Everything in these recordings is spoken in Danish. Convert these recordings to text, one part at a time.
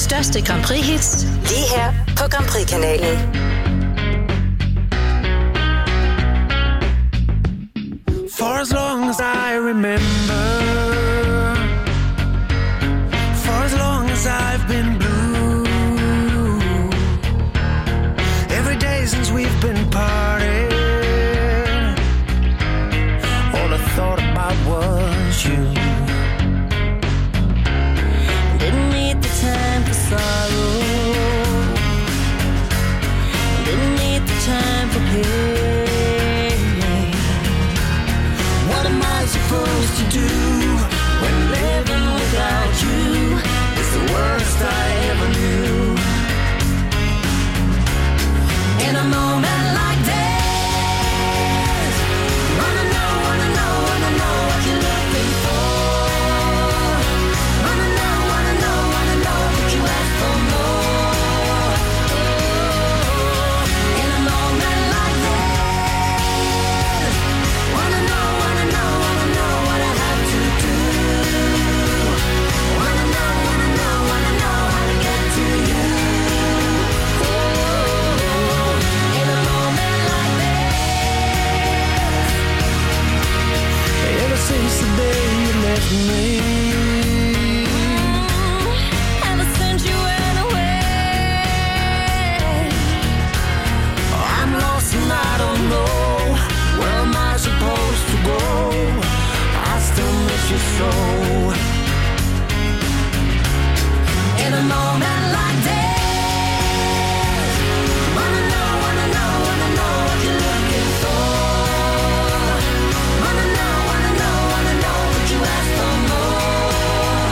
største Grand Prix-hits lige her på Grand Prix-kanalen. For as long as I remember, for as long as I've been blue, every day since we've been parting, all I thought about was you. Didn't need the time for sorrow, didn't need the time for pain. What am I supposed to do when living without you is the worst I ever knew? In a moment like this, wanna know what you're looking for. Wanna know what you ask for more. In a moment like this, wanna know what I have to do. Wanna know how to get to you. In a moment like this. Ever since the day you left me, Ever since you went away, I'm lost and I don't know where am I supposed to go. I still miss you so. in a moment like this, wanna know what you're looking for. Wanna know what you ask for more.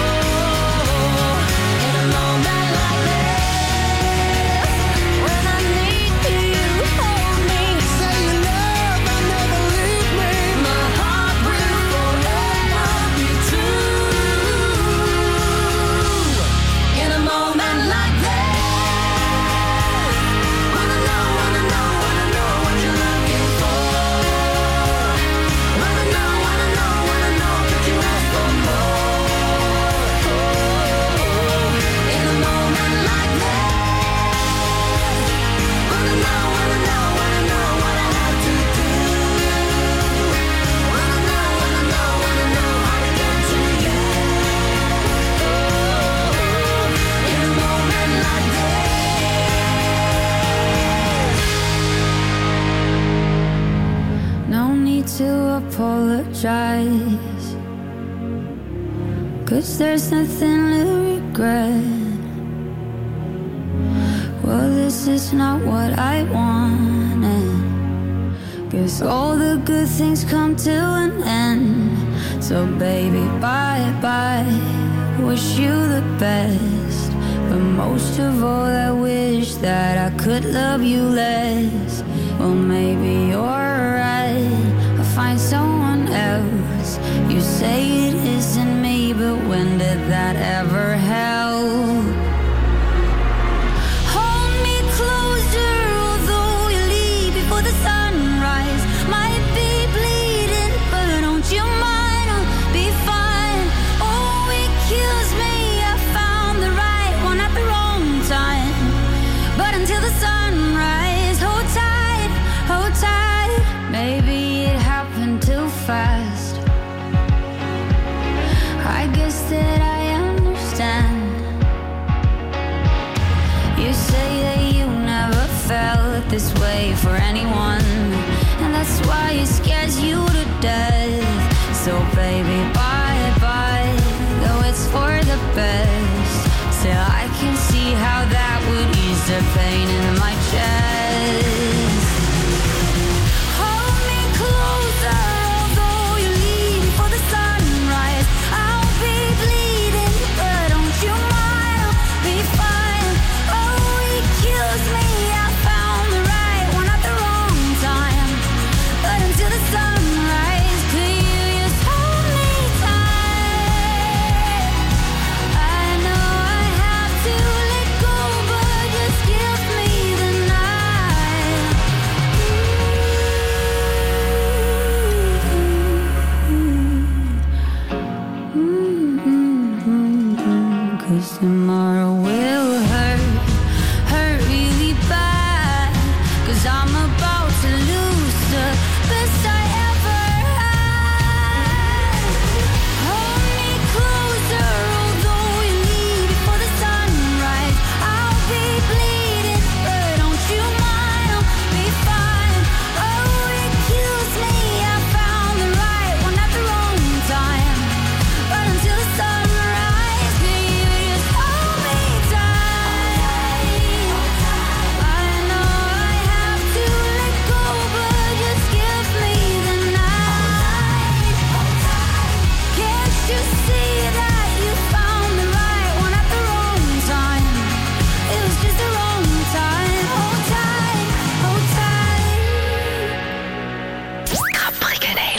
In a moment like this, when I need you, hold me. Say you love, I never leave me. My heart will forever be true. In a moment like this, wanna know what you're looking for. Wanna know what you ask for more. In a moment like this, wanna know what I have to do. Wanna know how to get to you. In a moment like this. No need to apologize, 'cause there's nothing to regret. Well, this is not what I wanted, 'cause all the good things come to an end. So baby, bye-bye, wish you the best. But most of all, I wish that I could love you less. Well, maybe you're right, I'll find someone else. You say it isn't me, but when did that ever help? Hold me closer, although you leave before the sunrise. Might be bleeding, but don't you mind, I'll be fine. Oh, it kills me, I found the right one at the wrong time. But until the sunrise, hold tight, hold tight. Maybe it happened too fast. I guess that I understand. You say that you never felt this way for anyone, and that's why it scares you to death. So baby, bye-bye, though it's for the best. Still, I can see how that would ease the pain in my chest. Hold me closer, although you leave before the sunrise. I'll be bleeding, but don't you mind, I'll be fine. Oh, it kills me, I found the right one at the wrong time. But until the sunrise, could you just hold me tight? I know I have to let go, but just give me the night. 'cause tomorrow will hurt really bad, 'cause I'm about to lose the best I ever had. Hold me closer, although you leave before the sunrise. I'll be bleeding, but don't you mind, I'll be fine. Oh, it kills me, I found the right one at the wrong time. But until the sunrise, can you just hold me tight? I know I have to let go, but just give me the night. Can't you see that you found the right one at the wrong time? It was just the wrong time. Hold tight, hold tight. Grand Prix Kanal.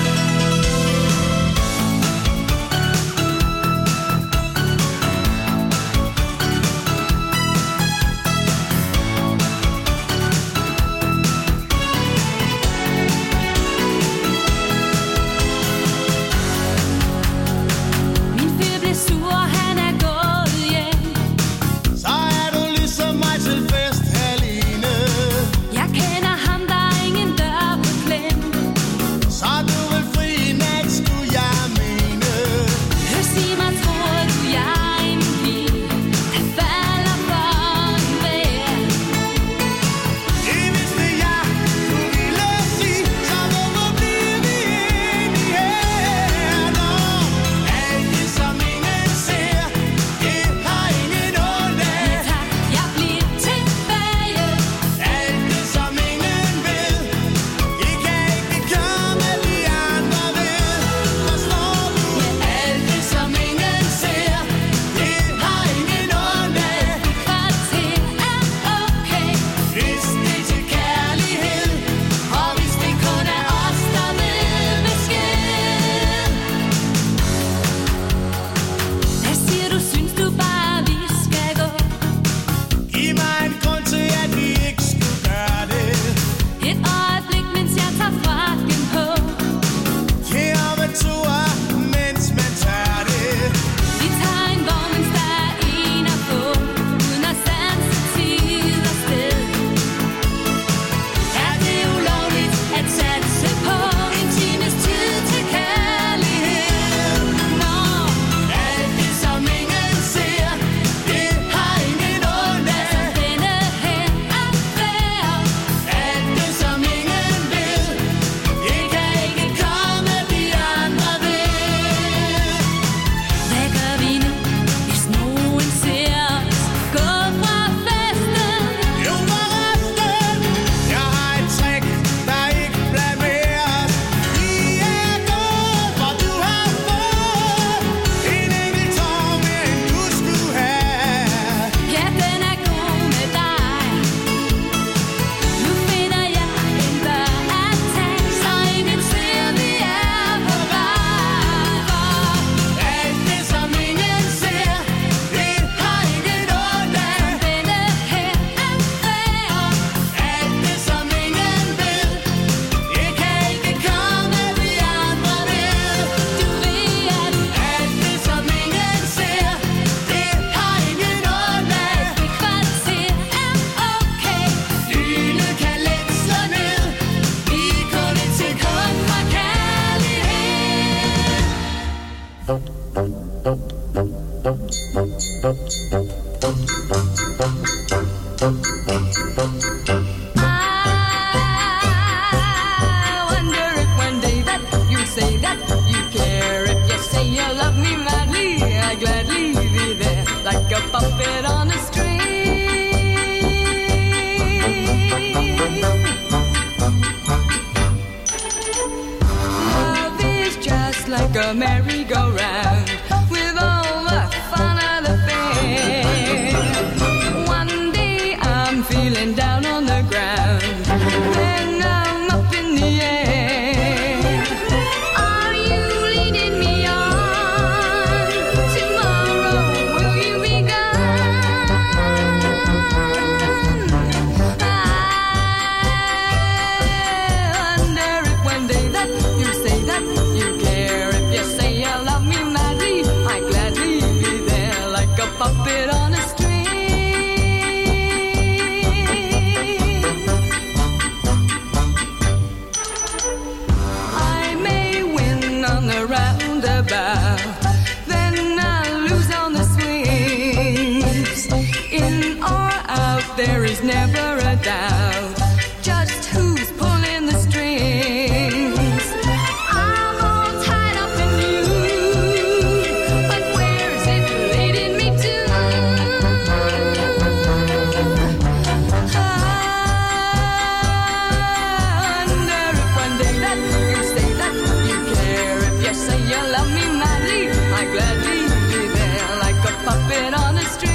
Min fyr blev sur, han er gået hjem. Så er du ligesom mig til fest, Helene. Jeg kender ham, der er ingen dør på klem. Så du vil fri i nat, skulle jeg mene. Hør, sig mig, tror du, jeg er en pige, der falder for en vejr? Det vidste jeg, du ville sige. Så hvorfor bliver vi enige her? Nå, alt det som ingen ser, det har ingen ondt af. Tak, jeg bliver tilbage. Alt det som ingen ved, det kan ikke komme, de andre ved. Forstår du? Alt det som ingen ser, det har ingen ondt af. Kvarter er okay. Hvis det er til kærlighed, og hvis det kun er os, der ved besked. Hvad siger du, synes du bare, vi skal gå? Giv mig en grund til, at vi ikke skulle gøre det. Et øjeblik, mens jeg tager frakken på. Giv om en tur, mens man tager det. Vi tager en vogn, mens der er en at få, uden at sanse tid og sted. Er det ulovligt at satse på en times tid til kærlighed? Nå, Alt det som ingen ser, det har ingen ondt af. denne her affære. Alt det som ingen ved, det kan ikke komme, de andre ved. Hvad gør vi nu, hvis nogen ser os gå fra festen? Jo forresten, jeg har et trick, der ikke blameres. Vi er gået, for du har fået en enkelt tår mere, end du skulle have. Ja, den er god med dig. Nu finder jeg en dør at tage, så ingen ser, vi er på vej. Alt det som ingen ser, det har ingen ondt af. Denne her affære. Alt det som ingen ved, det kan ikke komme, de andre ved. Du ved, at Alt det som ingen ser, det har ingen ondt af. et kvarter er okay. Lynet kan let slå ned, vi er kun et sekund fra kærlighed. I wonder if one day that you say that you care. If you say you love me madly, I gladly be there like a puppet on a string. Love is just like a merry-go-round with all the fun of the fair. One day I'm feeling down on the ground, then I'm up in the air. Are you leading me on? Tomorrow will you be gone? I wonder if one day that you say that you care. If you say you love me madly, about. Then I lose on the swings. In or out, there is never a doubt. Just who's pulling the strings? I'm all tied up in you, but where is it leading me to? I wonder if one day that you say that you care. If you say you love me madly, I gladly be there like a puppet on a string.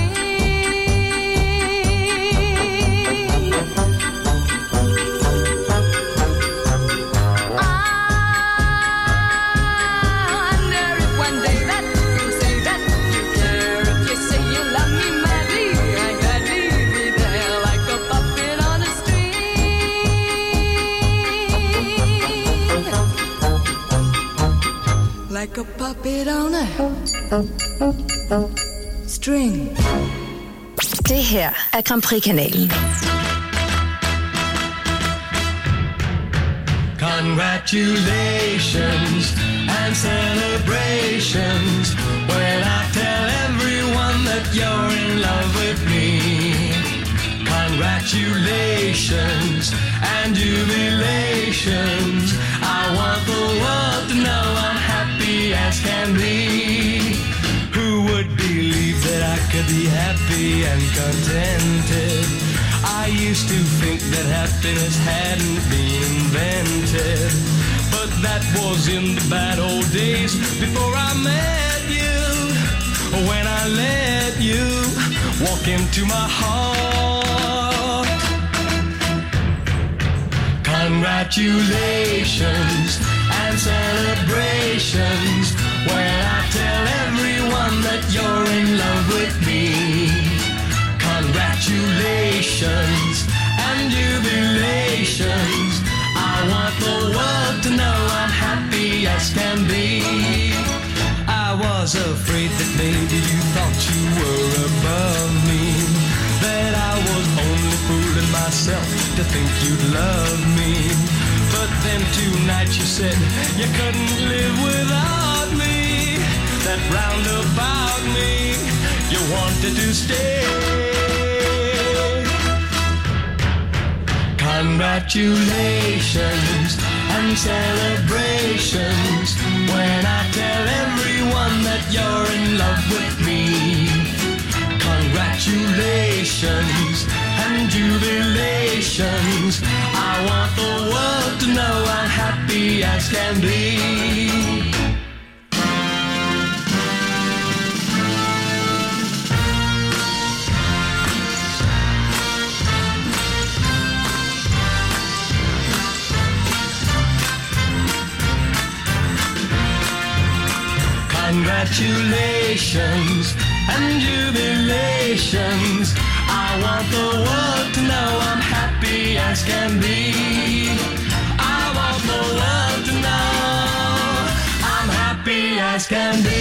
Like a puppet on a string. Det her er Grand Prix-kanalen. Congratulations and celebrations when I tell everyone that you're in love with me. Congratulations and jubilations. I want the world to know I'm happy as can be. Who would believe that I could be happy and contented? I used to think that happiness hadn't been invented, but that was in the bad old days before I met you. When I let you walk into my heart. Congratulations and celebrations when I tell everyone that you're in love with me. Congratulations and jubilations. I want the world to know I'm happy as can be. I was afraid that maybe you thought you were above me, that I was only fooling myself to think you'd love me. But then tonight you said you couldn't live without me, that round about me you wanted to stay. Congratulations and celebrations when I tell everyone that you're in love with me. Congratulations and jubilations. I want the world to know I'm happy as can be. Congratulations and jubilations. I want the world to know I'm happy as can be. I want the world to know I'm happy as can be.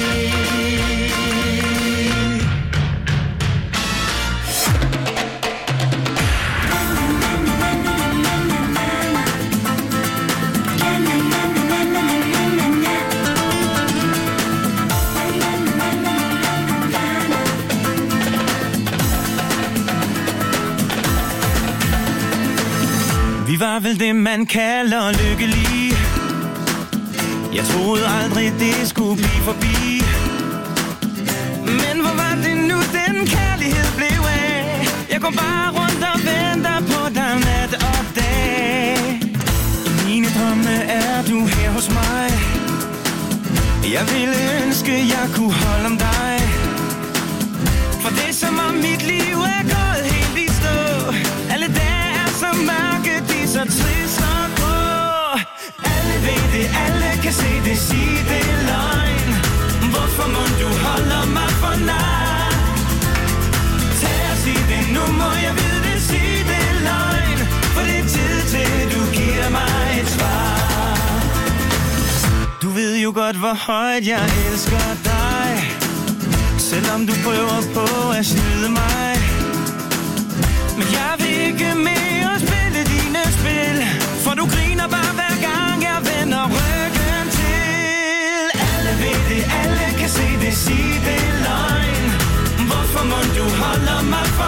Vi var vel det, man kalder lykkelige. Jeg troede aldrig, det skulle blive forbi. Men hvor var det nu, den kærlighed blev af? Jeg går bare rundt og venter på dig nat og dag. I mine drømme er du her hos mig. Jeg ville ønske, jeg kunne holde om dig. For det er som om mit liv er gået helt i stå. Alle dage er så mørke, de er så trist og grå. Alle ved det, alle kan se det, sig det er løgn. Hvorfor må du holde mig for nær? Tag og sig det, nu må jeg vide det, sig det er løgn. For det er tid til, du giver mig et svar. Du ved jo godt, hvor højt jeg elsker dig. Selvom du prøver på at snyde mig. Men jeg vil ikke mere spille dine spil. For du griner bare hver gang jeg vender ryggen til. Alle ved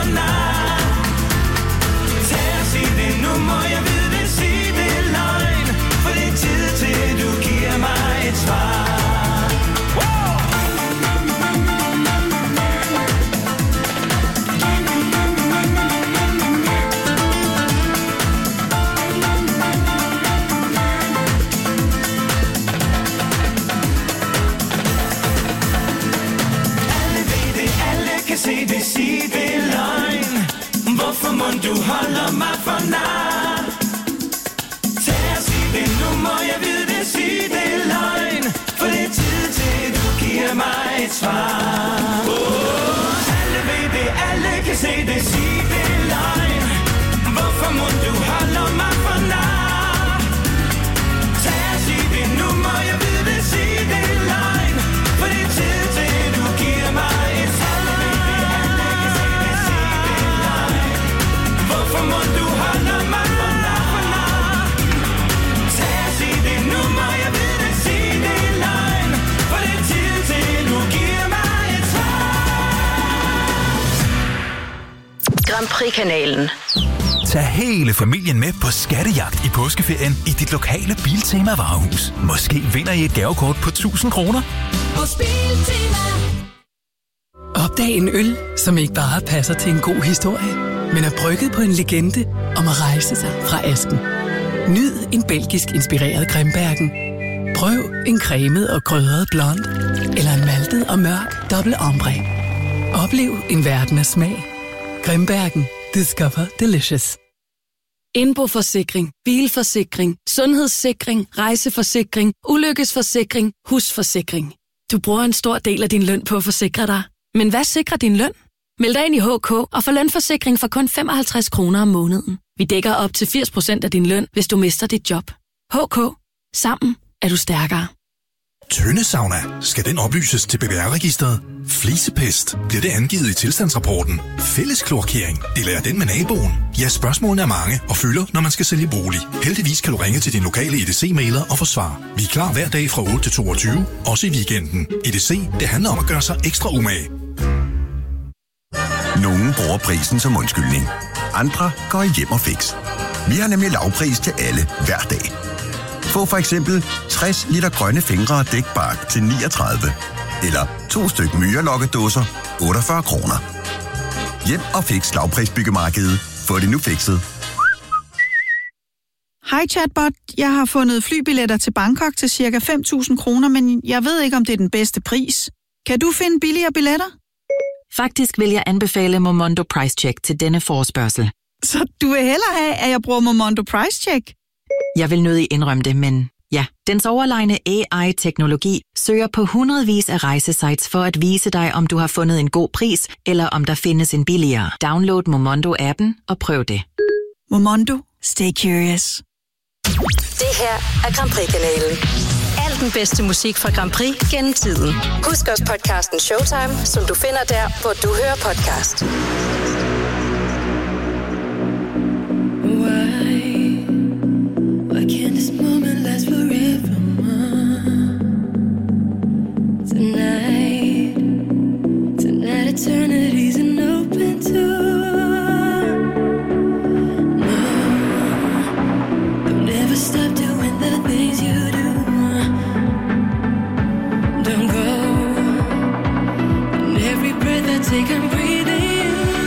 for nar. Tag og sig det, nu må jeg vide det, sig det er løgn. For det er tid til, du giver mig et svar. Se det, sig det er løgn. Hvorfor må du holder mig for nar? Tag og sig det, nu må jeg vide det, sig det er løgn. For det er tid til, du giver mig et svar. Alle ved det, alle kan se det, sig det er løgn. Hvorfor må du holder mig for nar? Tag og sig det, nu må jeg vide det, sig det er løgn. For det er tid til, du giver mig et svar. Hvorfor må du holde mig for nar? Tag og sig det, nu må jeg vide det, sig det er løgn. For det er tid til, du giver mig et svar. Grand Prix-kanalen. Tag hele familien med på skattejagt i påskeferien i dit lokale Biltema varehus. Måske vinder I et gavekort på 1000 kroner. Hos Biltema. Opdag en øl, som ikke bare passer til en god historie, men er brygget på en legende om at rejse sig fra asken. Nyd en belgisk inspireret Grimbergen. Prøv en cremet og krydret blond, eller en maltet og mørk dobbelt ombre. Oplev en verden af smag. Grimbergen. Discover delicious. Indboforsikring, bilforsikring, sundhedssikring, rejseforsikring, ulykkesforsikring, husforsikring. Du bruger en stor del af din løn på at forsikre dig. Men hvad sikrer din løn? Meld dig ind i HK og få lønforsikring for kun 55 kroner om måneden. Vi dækker op til 80% af din løn, hvis du mister dit job. HK. Sammen er du stærkere. Tøndesauna. Skal den oplyses til BBR-registret? Flisepest. Bliver det angivet i tilstandsrapporten? Fælleskloakering. Deler den med naboen? Ja, spørgsmålene er mange og fylder, når man skal sælge bolig. Heldigvis kan du ringe til din lokale EDC-mailer og få svar. Vi er klar hver dag fra 8 til 22, også i weekenden. EDC, det handler om at gøre sig ekstra umage. Nogle bruger prisen som undskyldning. Andre går hjem og fix. Vi har nemlig lavpris til alle hver dag. Få for eksempel 60 liter grønne fingre og dækbark til 39. Eller 2 styk myrelokkedåser, 48 kroner. Hjem og fix lavprisbyggemarkedet. Få det nu fikset. Hej chatbot, jeg har fundet flybilletter til Bangkok til cirka 5.000 kroner, men jeg ved ikke, om det er den bedste pris. Kan du finde billigere billetter? Faktisk vil jeg anbefale Momondo Price Check til denne forespørgsel. Så du vil hellere have, at jeg bruger Momondo Price Check? Jeg vil nødig indrømme det, men ja, dens overlegne AI-teknologi søger på hundredvis af rejsesites for at vise dig, om du har fundet en god pris, eller om der findes en billigere. Download Momondo-appen og prøv det. Momondo. Stay curious. Det her er Grand Prix-kanalen. Al den bedste musik fra Grand Prix gennem tiden. Husk også podcasten Showtime, som du finder der, hvor du hører podcast. Why can't this moment last forever? Tonight eternity's an open door. No, don't ever stop doing the things you do. Don't go. And every breath I take, I'm breathing you.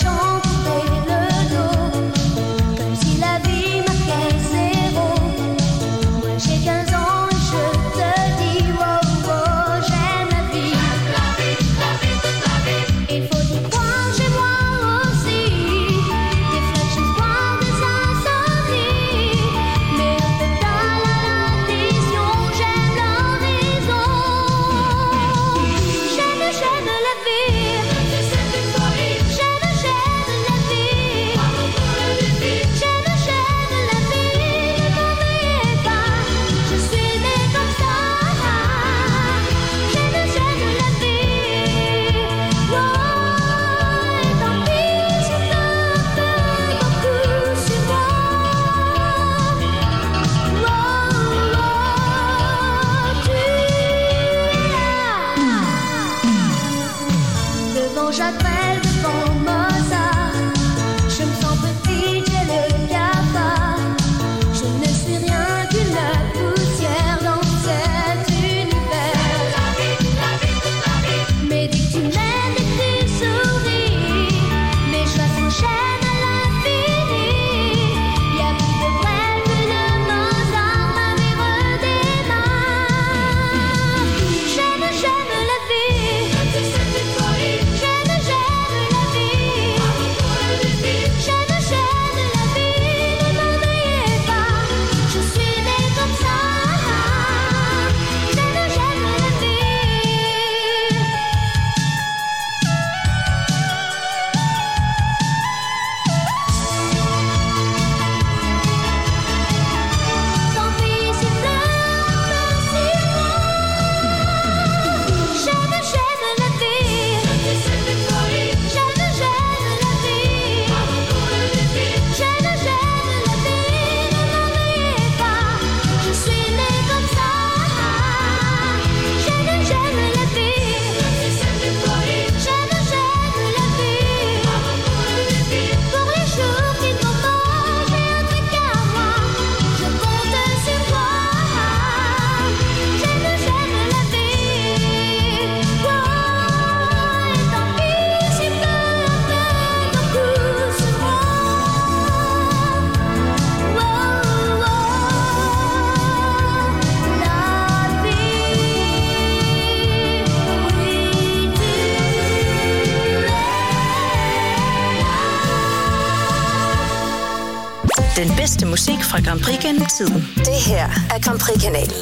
Den bedste musik fra Grand Prix gennem tiden. Det her er Grand Prix-kanalen.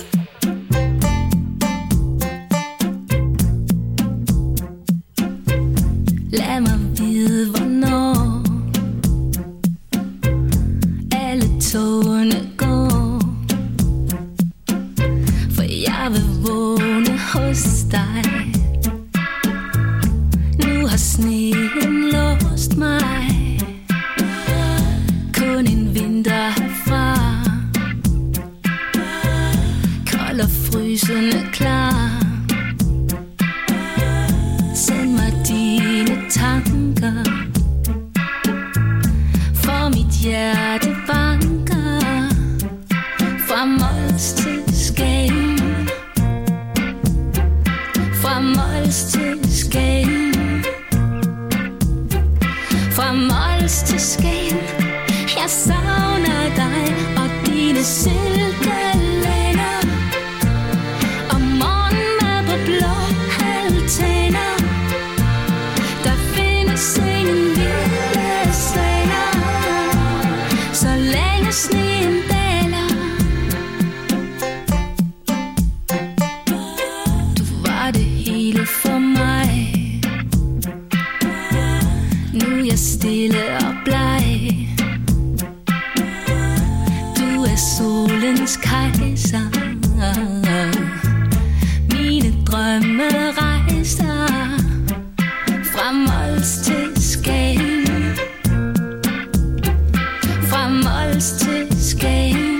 Lad mig vide, hvornår alle togene går, for jeg vil vågne hos dig. Nu har sneen låst mig, kun en vinter herfra, kold og frysende klar. Send mig dine tanker, for mit hjerte banker, fra Mols til Skagen, fra Mols til Skagen, fra Mols til Skagen. Jeg savner dig og dine silkelænder, og morgenmad på blå altaner. Der findes ingen vilde svaner, så længe sneen daler. Du var det hele for mig. Nu er jeg stille og bleg. Du er solens kejser. Mine drømme rejser fra Mols til Skagen, fra Mols til Skagen,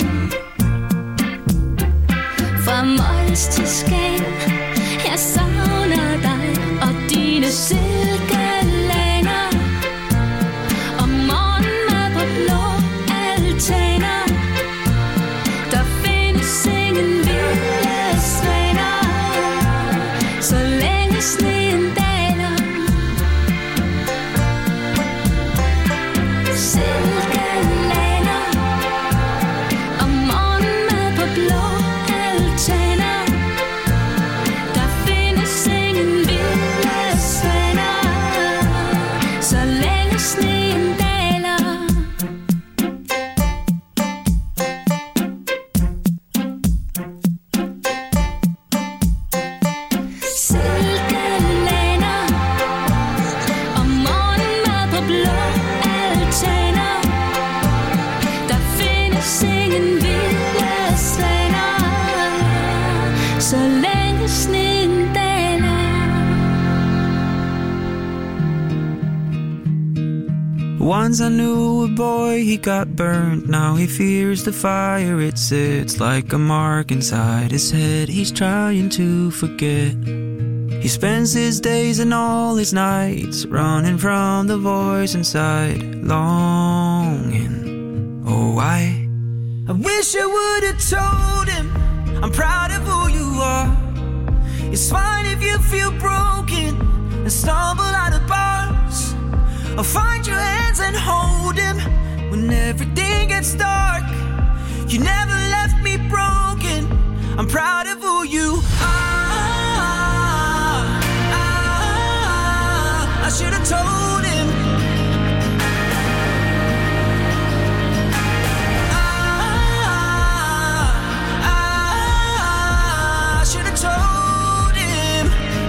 fra Mols til Skagen. Jeg savner dig og dine silkelænder, og morgenmad på blå altaner. Der findes ingen vilde svaner, så længe sneen daler. sneen daler. Silkelænder og morgenmad på blå altaner. Der findes ingen vilde svaner, så længe sneen daler. Once I knew a boy, he got burned. Now he fears the fire, it sits like a mark inside his head. He's trying to forget. He spends his days and all his nights running from the voice inside, longing. Oh, I wish I would have told him I'm proud of who you are. It's fine if you feel broken and stumble out of bars. I'll find your hands and hold him when everything gets dark. You never left me broken. I'm proud of who you are. I should have told him. I should have told him.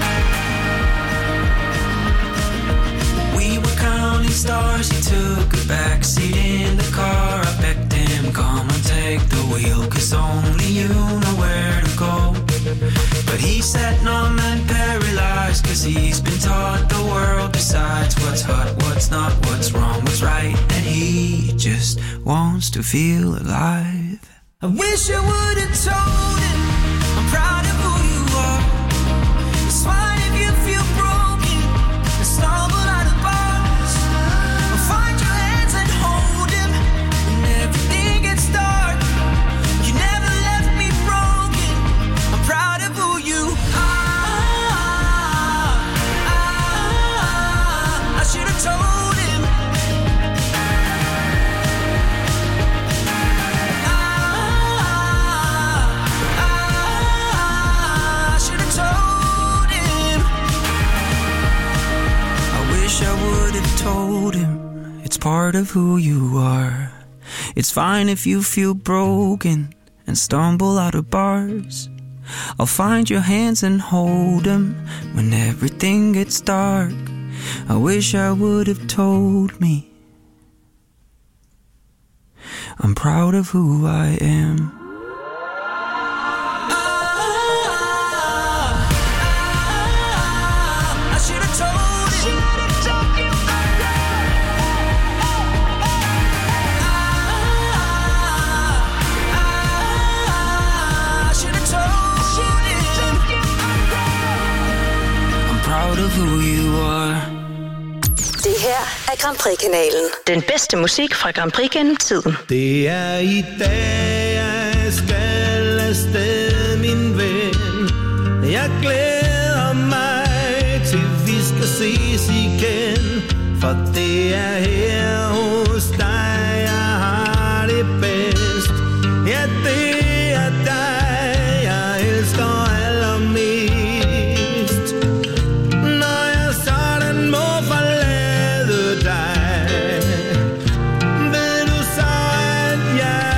We were counting stars. He took a backseat in the car. I begged him, come and take the wheel, 'cause only you know where to go. But he sat numb and paralyzed, 'cause he's been taught the world decides what's hot, what's not, what's wrong, what's right. And he just wants to feel alive. I wish I would have told him I'm proud of who you are. It's fine if you feel broken and stumble out of bars. I'll find your hands and hold him when everything gets dark. You never left me broken. I'm proud of who you are. I should have told him. I should have told him. I wish I would have told him. It's part of who you are. It's fine if you feel broken and stumble out of bars. I'll find your hands and hold them when everything gets dark. I wish I would have told me. I'm proud of who I am. I should have told him. I should have told him. I'm proud of who you are. Det her er Grand Prix-kanalen. Den bedste musik fra Grand Prix gennem tiden. Det er i dag, jeg skal afsted, min ven. Jeg glæder mig til, vi skal ses igen. For det er her hos dig, jeg har det bedst. Ja, det er dig, jeg elsker allermest. Når jeg sådan må forlade dig, ved du så, at jeg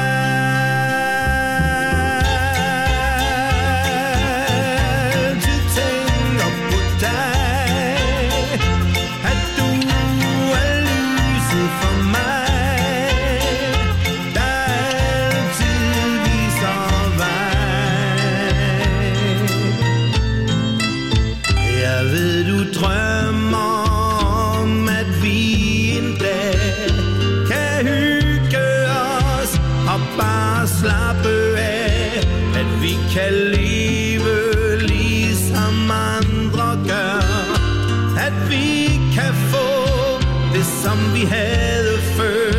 altid tænker på dig. At du er lyset for mig, der altid viser vej. Jeg ved, du drømmer om, at vi en dag kan hygge os og bare slappe af. At vi kan leve ligesom andre gør. At vi kan få det, som vi havde før.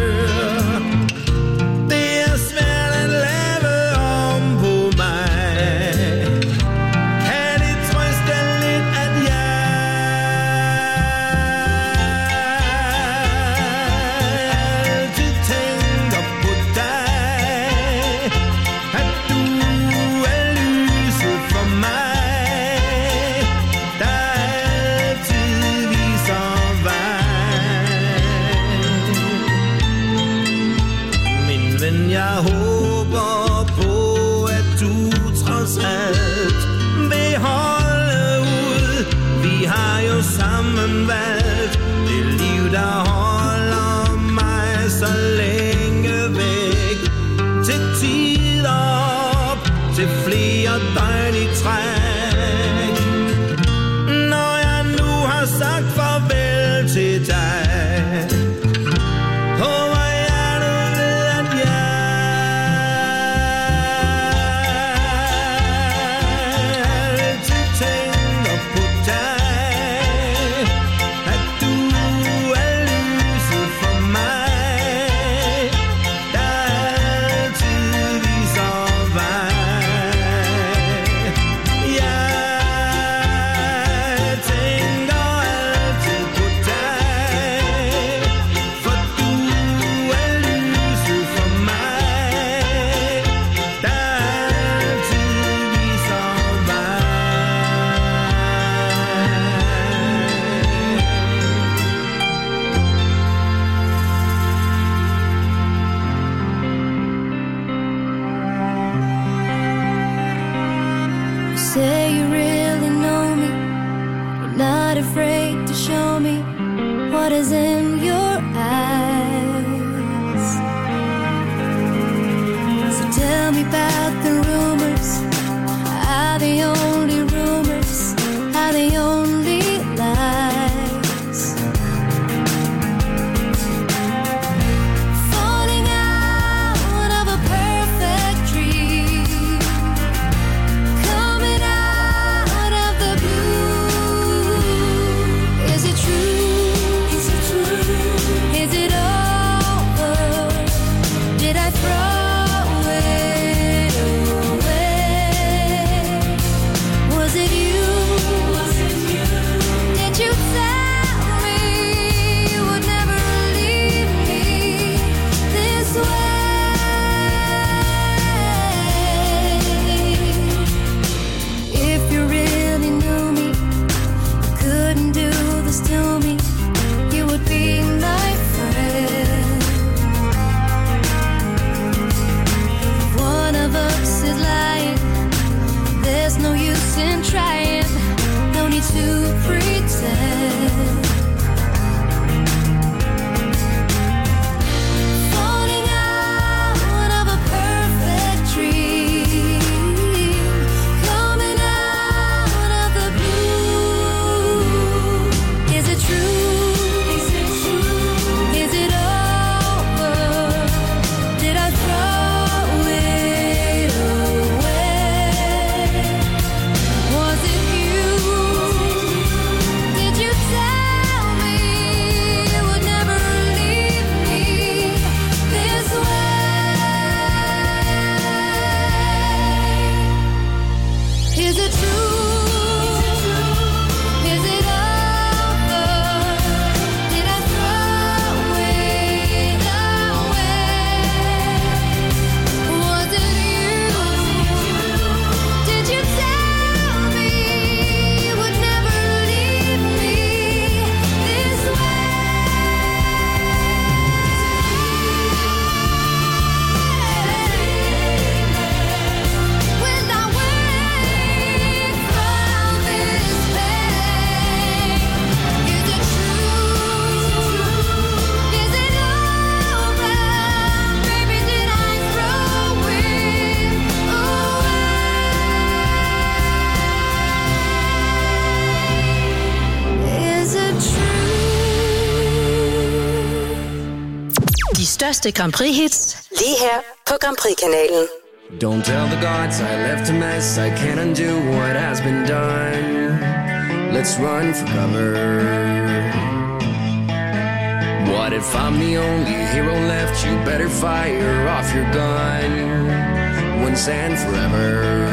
Det er svært at lave om på mig. Kan det trøste lidt, at jeg altid tænker på dig. At du er lyset for mig, der altid viser vej. is in your eyes. So tell me about the rumors. Are they only rumors? Are they only lies? Falling out of a perfect dream, coming out of the blue. Is it true? Is it true? Is it over? Did I throw it away? Was it you? Was it you? Did you tell me you would never leave me this way? If you really knew me, you couldn't do this to me. You would be my friend. If one of us is lying, there's no use in trying. No need to pretend. Falling out of a perfect dream, coming out of the blue. Is it true? Is it true? Is it over? Did I throw it away? Was it you? Did you tell me you would never leave me this way? Is it true? Is it over? Did I throw it away? Was it you? Did you tell me you would never leave me this way? Will I wake from this pain? Is it true? Is it over? Baby, did I throw it away? Is it true? De største Grand Prix-hits lige her på Grand Prix-kanalen. Don't tell the gods I left a mess. I can't undo what has been done. Let's run for cover. What if I'm the only hero left? You better fire off your gun once and forever.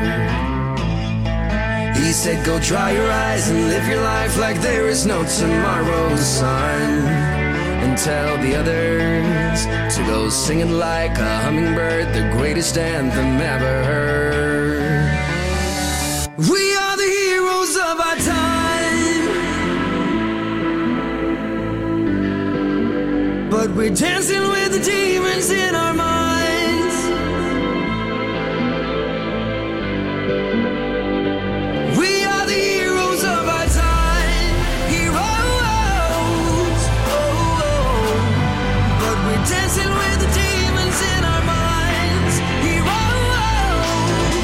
He said go dry your eyes and live your life like there is no tomorrow, son. And tell the others to go singing like a hummingbird, the greatest anthem ever heard. We are the heroes of our time, but we're dancing with the demons in our minds. We are the heroes of our time, heroes. But we're dancing with the demons in our minds, heroes.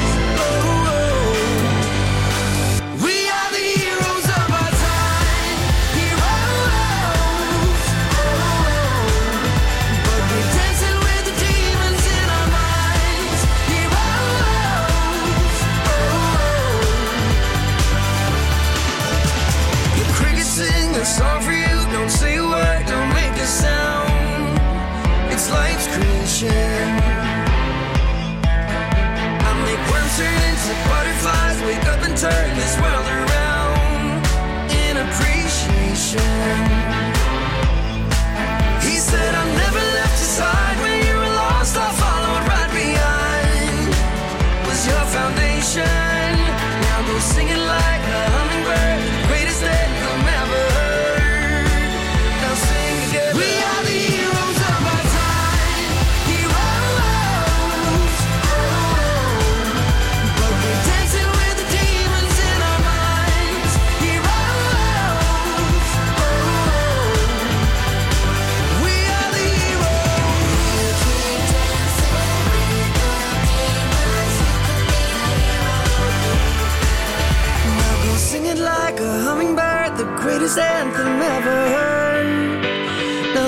We are the heroes of our time, heroes. But we're dancing with the demons.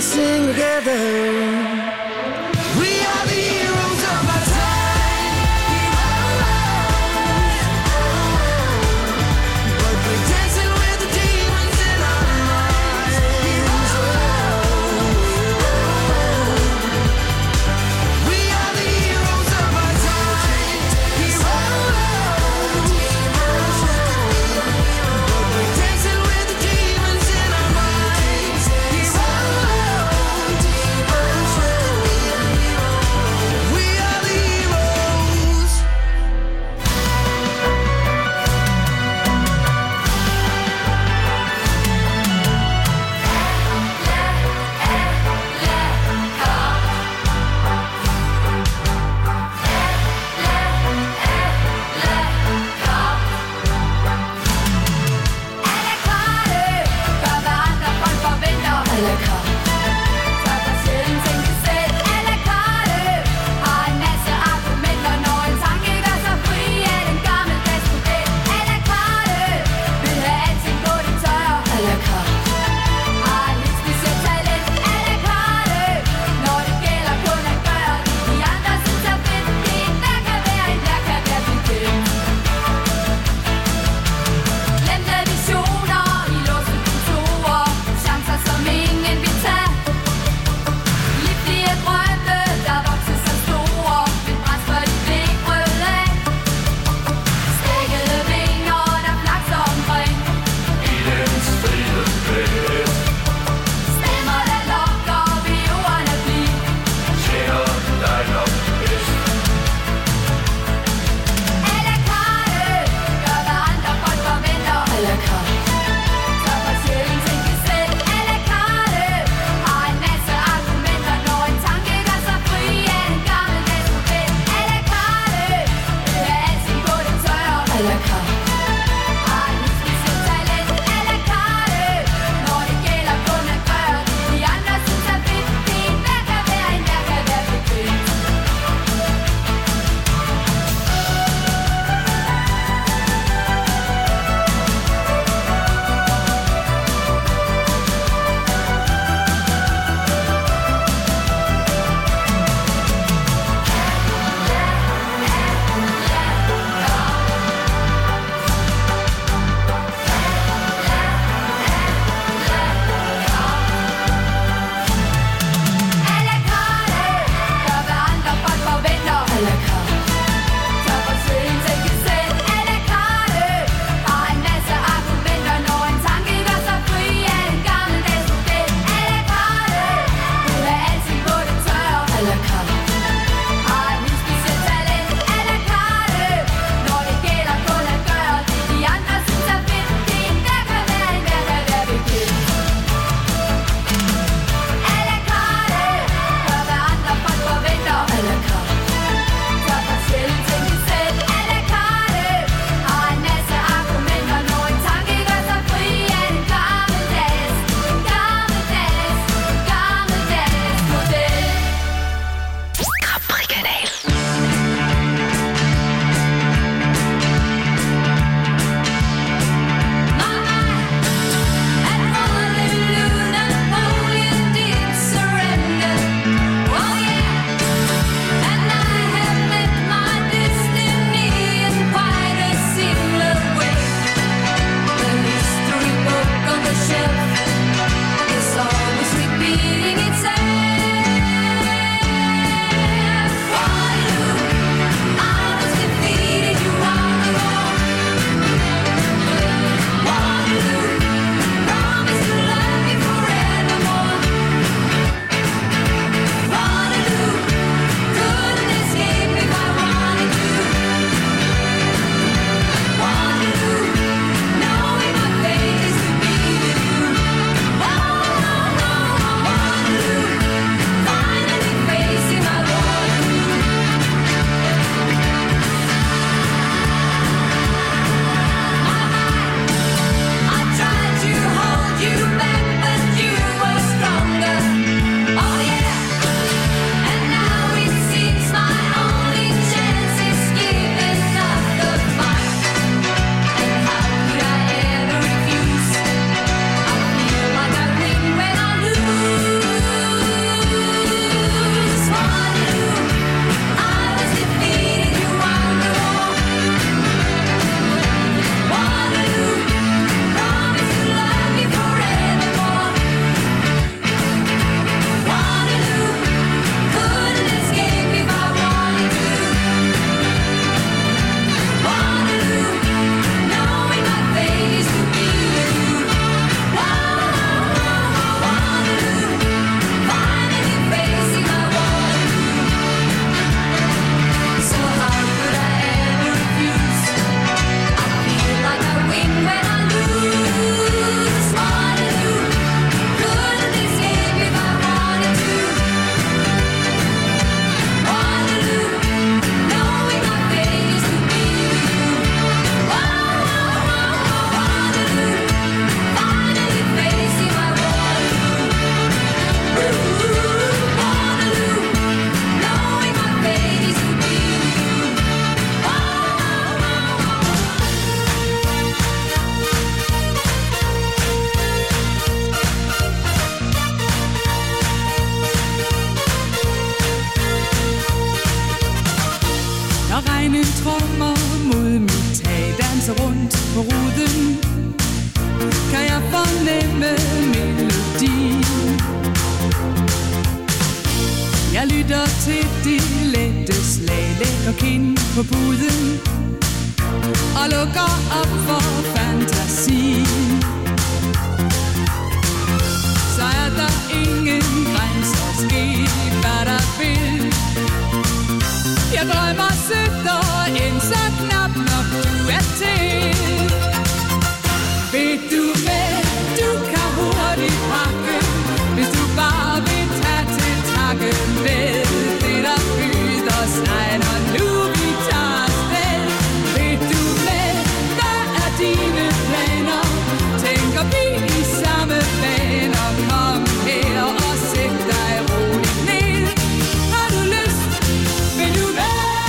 sing together. We are the heroes of our time. But we're dancing with the demons in our minds. We are the heroes of our time. But we're dancing with the demons in our minds. på ruden, kan jeg fornemme melodien. Jeg lytter til de lette slag, lægger kind på puden og lukker op for fantasi. Så er der ingen grænser, ske hvad der vil. Jeg drømmer sødt og end så knap nok du er til. Ved du hvad, du kan hurtigt pakke, hvis du bare vil tage til takke med det der byder sig, når nu vi tager afsted. Ved du hvad, der er dine planer, tænker vi i samme baner. Kom her og sæt dig roligt ned. Har du lyst, vil du hvad?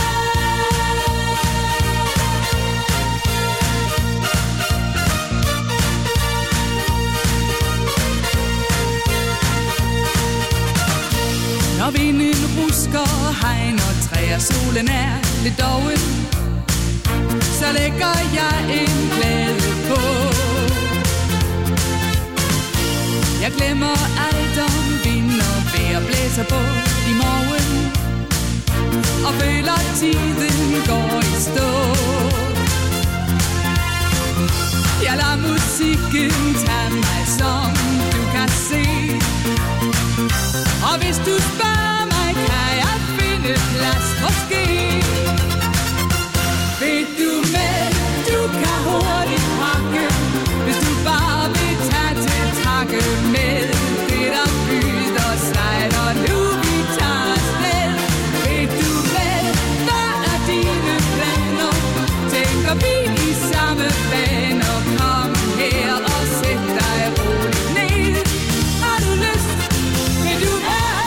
Når vinden rusker, hegn og træer, solen er lidt doven, så lægger jeg en glæde på. Jeg glemmer alt om vind og vejr, blæser på i morgen, og føler tiden går i stå. Jeg lader musikken tage mig, som du kan se. Og hvis du spørger mig, kan jeg finde plads måske. Ved du med, du kan hurtigt pakke, hvis du bare vil tage til takke med det der byder sig, når nu vi tager afsted. Ved du med, hvad er dine planer, tænker vi i samme baner. Kom her og sæt dig roligt ned. Har du lyst, vil du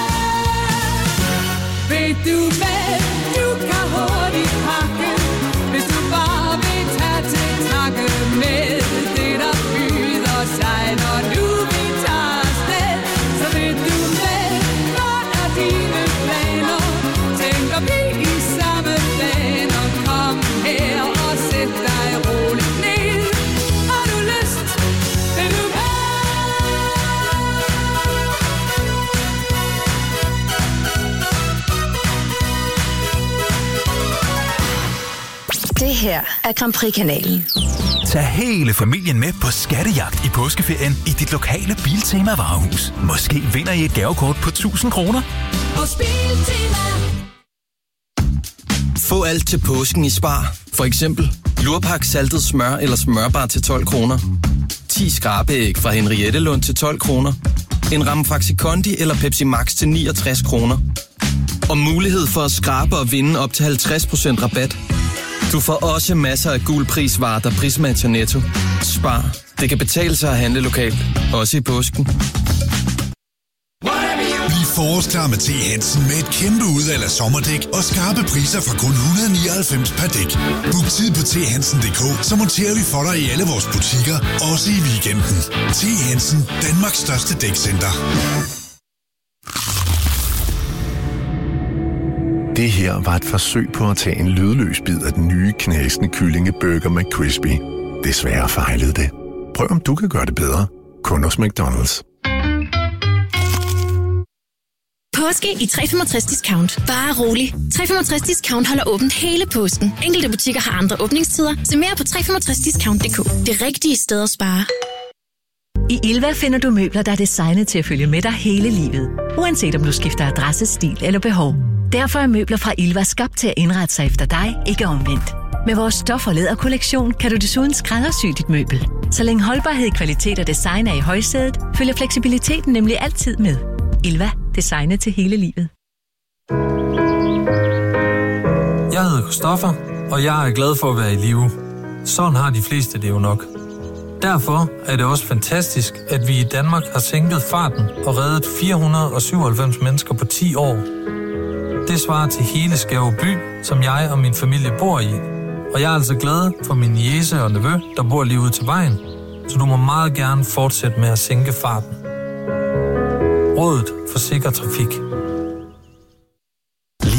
ved du hvad, du kan hurtigt pakke, hvis du bare vil tage til takke med det der byder sig, når nu vi tager afsted. Så ved du hvad, hvad er dine planer, tænker vi i samme baner. Kom her og sæt dig roligt ned. Har du lyst, vil du hvad? Det her er Grand Prix-kanalen. Tag hele familien med på skattejagt i påskeferien i dit lokale Biltema varehus. Måske vinder I et gavekort på 1000 kroner. Hos Biltema. Få alt til påsken i Spar. For eksempel lurpak saltet smør eller smørbar til 12 kroner. 10 skrabeæg fra Henriette Lund til 12 kroner. En ramme Faxi Kondi eller Pepsi Max til 69 kroner. Og mulighed for at skrabe og vinde op til 50% rabat. Du får også masser af gul prisvarer, der prismatcher Netto. Spar. Det kan betale sig at handle lokalt. Også i påsken. Bliv forårsklar med T. Hansen med et kæmpe udvalg af sommerdæk og skarpe priser fra kun 199 per dæk. Book tid på thansen.dk, så monterer vi for dig i alle vores butikker, også i weekenden. T. Hansen, Danmarks største dækcenter. Det her var et forsøg på at tage en lydløs bid af den nye knasende kyllingeburger McCrispy. Desværre fejlede det. Prøv om du kan gøre det bedre. Kun hos McDonald's. Påske i 365 Discount. Bare rolig. 365 Discount holder åbent hele påsken. Enkelte butikker har andre åbningstider. Se mere på 365discount.dk. Det rigtige sted at spare. I Ilva finder du møbler, der er designet til at følge med dig hele livet. Uanset om du skifter adresse, stil eller behov. Derfor er møbler fra Ilva skabt til at indrette sig efter dig, ikke omvendt. Med vores stof- og læderkollektion kan du desuden skræddersy dit møbel. Så længe holdbarhed, kvalitet og design er i højsædet, følger fleksibiliteten nemlig altid med. Ilva. Designet til hele livet. Jeg hedder Christoffer, og jeg er glad for at være i live. Sådan har de fleste det jo nok. Derfor er det også fantastisk, at vi i Danmark har sænket farten og reddet 497 mennesker på 10 år. Det svarer til hele Skæve by, som jeg og min familie bor i. Og jeg er altså glad for min niece og nevø, der bor lige ude til vejen. Så du må meget gerne fortsætte med at sænke farten. Rådet for sikker trafik. Lige nu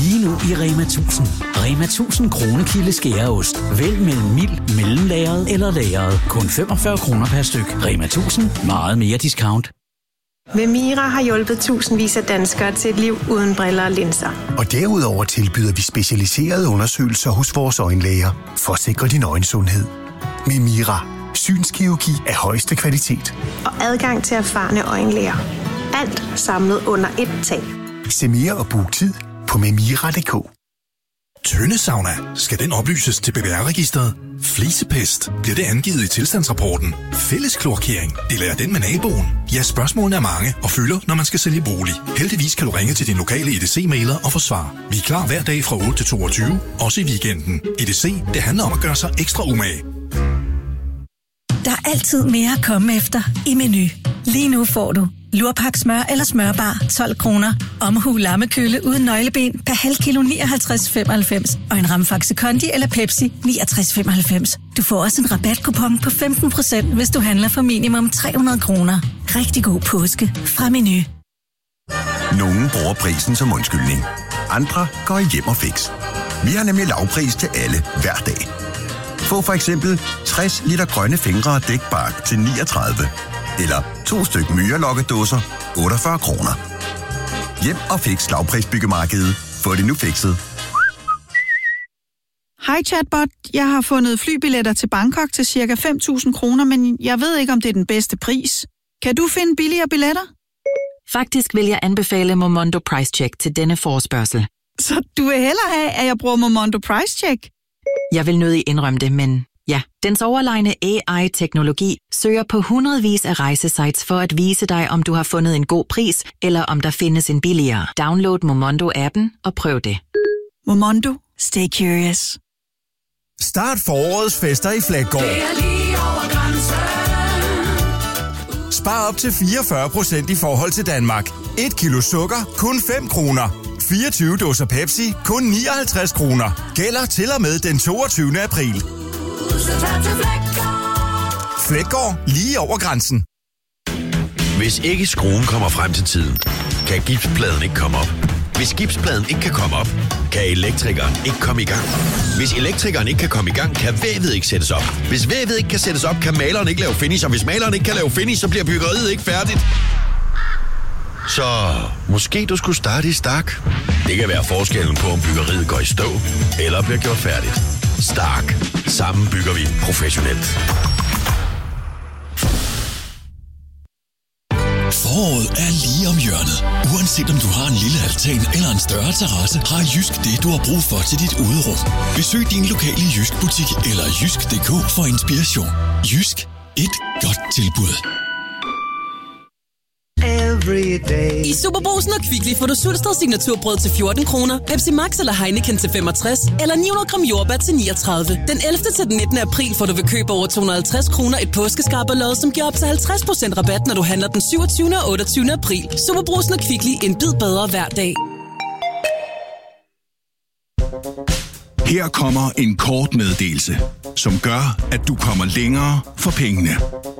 i Rema 1000. Rema 1000 Kronekilde skæreost. Vælg mellem mild, mellemlagret eller lagret. Kun 45 kroner per styk. Rema 1000. Meget mere discount. Memira har hjulpet tusindvis af danskere til et liv uden briller og linser. Og derudover tilbyder vi specialiserede undersøgelser hos vores øjenlæger for at sikre din øjensundhed. Memira. Synskirurgi af højeste kvalitet. Og adgang til erfarne øjenlæger. Alt samlet under ét tag. Se mere og book tid på memira.dk. Tøndesauna. Skal den oplyses til BBR-registret? Flisepest. Bliver det angivet i tilstandsrapporten? Fælleskloakering. Deler jeg den med naboen? Ja, spørgsmålene er mange og fylder, når man skal sælge bolig. Heldigvis kan du ringe til din lokale EDC-mailer og få svar. Vi er klar hver dag fra 8 til 22, også i weekenden. EDC, det handler om at gøre sig ekstra umage. Der er altid mere at komme efter i Meny. Lige nu får du lurpak smør eller smørbar 12 kroner. Omhu lammekølle uden nøgleben per halv kilo 59,95. Og en ramfaxe kondi eller Pepsi 69,95. Du får også en rabatkupon på 15%, hvis du handler for minimum 300 kroner. Rigtig god påske fra Meny. Nogle bruger prisen som undskyldning. Andre går hjem og fix. Vi har nemlig lavpris til alle hver dag. Få for eksempel 60 liter grønne fingre og dækbark til 39. Eller 2 styk myrelokkedåser, 48 kroner. Hjem og fix lavprisbyggemarkedet. Få det nu fikset. Hej chatbot, jeg har fundet flybilletter til Bangkok til cirka 5.000 kroner, men jeg ved ikke, om det er den bedste pris. Kan du finde billigere billetter? Faktisk vil jeg anbefale Momondo Price Check til denne forespørgsel. Så du vil hellere have, at jeg bruger Momondo Price Check? Jeg vil nødig indrømme det, men ja, dens overlegne AI-teknologi søger på hundredvis af rejsesites for at vise dig, om du har fundet en god pris, eller om der findes en billigere. Download Momondo-appen og prøv det. Momondo. Stay curious. Start forårets fester i Flækgaard. Spar op til 44% i forhold til Danmark. 1 kilo sukker, kun 5 kroner. 24 dåser Pepsi, kun 59 kroner. Gælder til og med den 22. april. Flækgaard, lige over grænsen. Hvis ikke skruen kommer frem til tiden, kan gipspladen ikke komme op. Hvis gipspladen ikke kan komme op, kan elektrikeren ikke komme i gang. Hvis elektrikeren ikke kan komme i gang, kan vævet ikke sættes op. Hvis vævet ikke kan sættes op, kan maleren ikke lave finish. Og hvis maleren ikke kan lave finish, så bliver byggeriet ikke færdigt. Så måske du skulle starte i Stark. Det kan være forskellen på, om byggeriet går i stå eller bliver gjort færdigt. Stark. Sammen bygger vi professionelt. Foråret er lige om hjørnet. Uanset om du har en lille altan eller en større terrasse, har Jysk det, du har brug for til dit uderum. Besøg din lokale Jysk-butik eller jysk.dk for inspiration. Jysk. Et godt tilbud. I Superbrugsen og Kvickly får du Sulsted signaturbrød til 14 kroner, Pepsi Max eller Heineken til 65, eller 900 gram jordbær til 39. Den 11. til den 19. april får du ved køb over 250 kroner et påskeskarperlod, som giver op til 50% rabat, når du handler den 27. og 28. april. Superbrugsen og Kvickly, en bid bedre hver dag. Her kommer en kort meddelelse, som gør, at du kommer længere for pengene.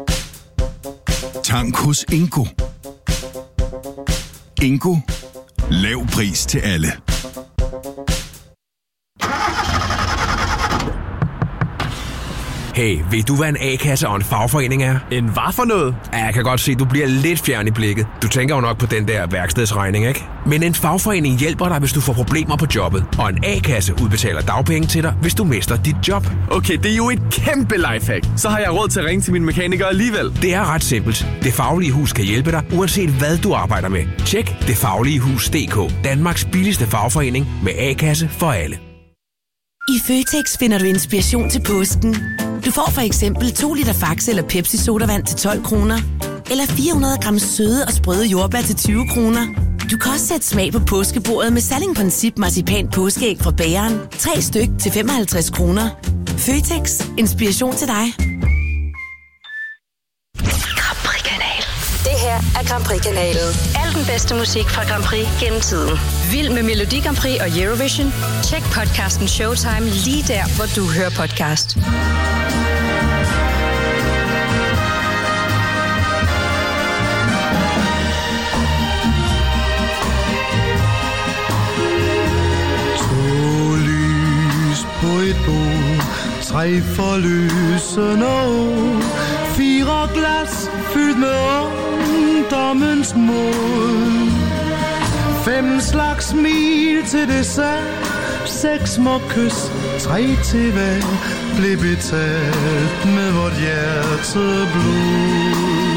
Tank hos Ingo. Ingo. Lav pris til alle. Hey, ved du, hvad en A-kasse og en fagforening er? En hvad for noget? Ja, jeg kan godt se, du bliver lidt fjern i blikket. Du tænker jo nok på den der værkstedsregning, ikke? Men en fagforening hjælper dig, hvis du får problemer på jobbet. Og en A-kasse udbetaler dagpenge til dig, hvis du mister dit job. Okay, det er jo et kæmpe lifehack. Så har jeg råd til at ringe til min mekaniker alligevel. Det er ret simpelt. Det Faglige Hus kan hjælpe dig, uanset hvad du arbejder med. Tjek detfagligehus.dk. Danmarks billigste fagforening med A-kasse for alle. I Føtex finder du inspiration til påsken. Du får for eksempel 2 liter Faxe eller Pepsi sodavand til 12 kroner. Eller 400 gram søde og sprøde jordbær til 20 kroner. Du kan også sætte smag på påskebordet med Salling-Princip marcipan påskeæg fra bageren. 3 styk til 55 kroner. Føtex. Inspiration til dig. Grand Prix-kanal. Det her er Grand Prix-kanalen. Al den bedste musik fra Grand Prix gennem tiden. Vild med Melodi Grand Prix og Eurovision? Tjek podcasten Showtime lige der, hvor du hører podcast. 3 forløsende år, 4 glas fyldt med ungdommens mod. 5 slags smil til dessert, 6 små kys, 3 til hver, blev betalt med vort hjerteblod.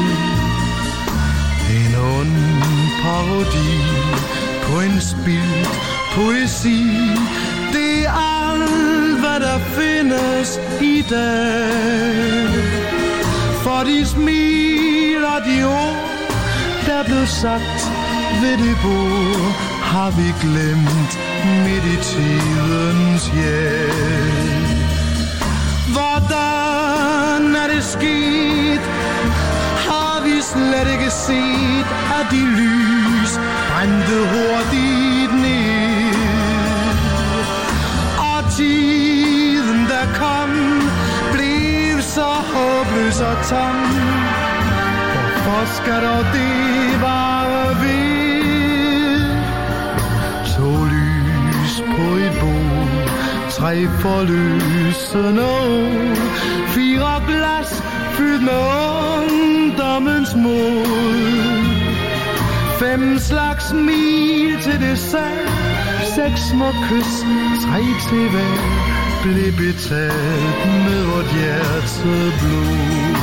En ond parodi på en spildt poesi, det er alt, hvad der findes i dag. For de smil og de ord, der blev sagt ved det bord, har vi glemt midt i tidens hjælp. Hvordan er det sket? Har vi slet ikke set, at de lys brændte hurtigt ned? Og tiden, der kom, blev så håbløs og tom. Hvorfor skal dog det vare ved? 2 lys på et bord, 3 forløsende år, 4 glas fyldt med ungdommens mod. 5 slags smil til dessert, 6 små kys, 3 til hver, blev betalt med vort hjerteblod.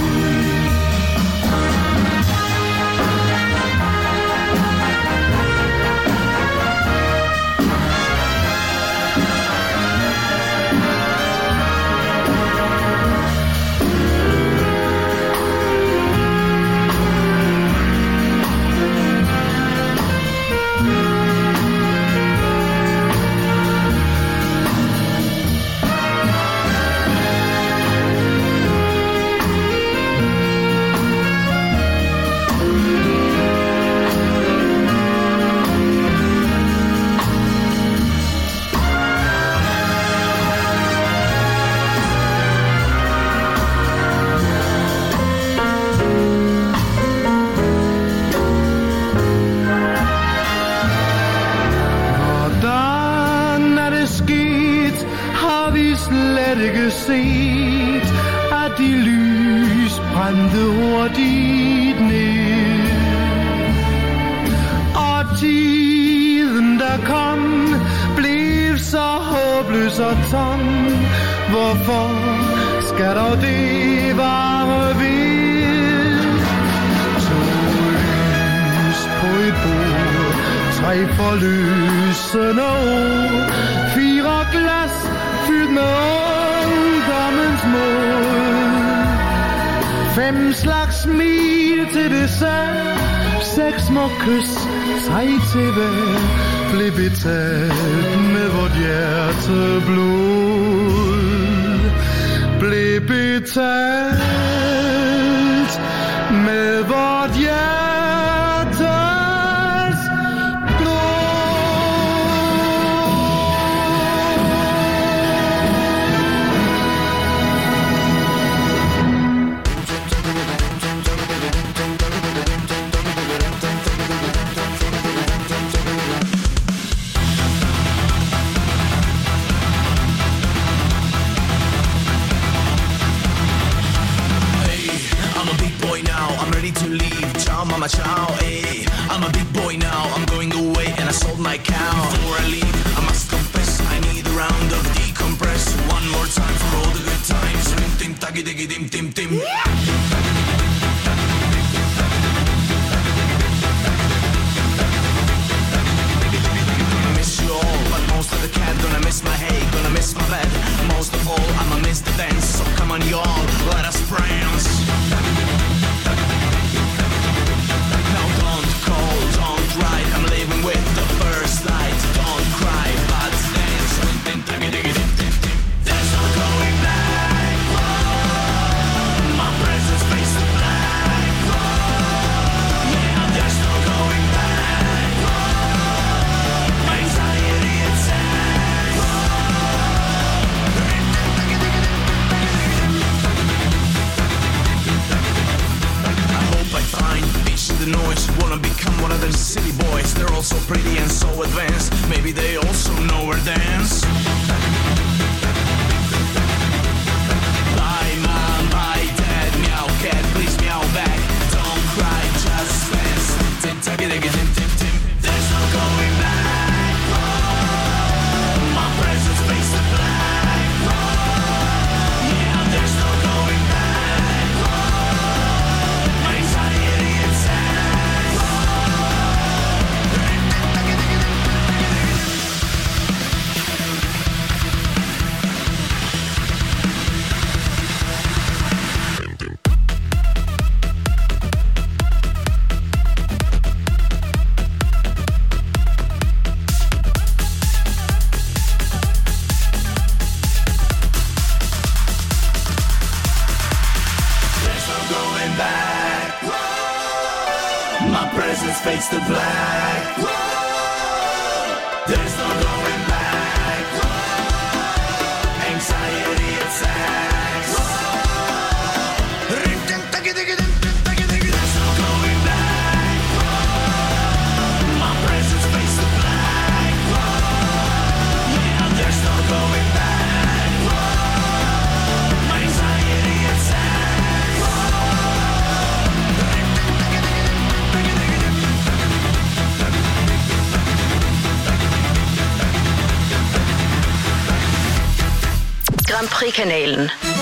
Set, at de lys brændte hurtigt ned. Og tiden, der kom, blev så håbløs og tom. Hvorfor skal dog det vare ved? 2 lys på et bord, 3 forløsende år, 4 glas fyldt med ungdommens mod. 5 slags smil til dessert, 6 små kys, 3 til hver, blev betalt med vort hjerteblod. Blev betalt med vort hjerteblod. Mama chow, ayy. I'm a big boy now, I'm going away and I sold my cow. Before I leave, I must confess, I need a round of decompress. One more time for all the good times. Rim tim tagi digi dim tim tim. Gonna miss you all, but most of the cat. Gonna miss my hay, gonna miss my bed. Most of all, I'ma miss the dance. So come on y'all, let us prance. Don't ride, I'm leaving with the first light. Don't cry, but dance. There's no going back. My presence face the black. Yeah, there's no going back. Anxiety attack. I hope I find peace in the noise. Wanna become one of the city boys. They're all so pretty and so advanced. Maybe they also know where dance. back. Whoa, there's no going back. Whoa, anxiety attacks. Whoa, there's no going back. Whoa, my presence fades to black. Whoa, yeah, there's no going back. Whoa, my anxiety attacks. Grand Prix-kanalen.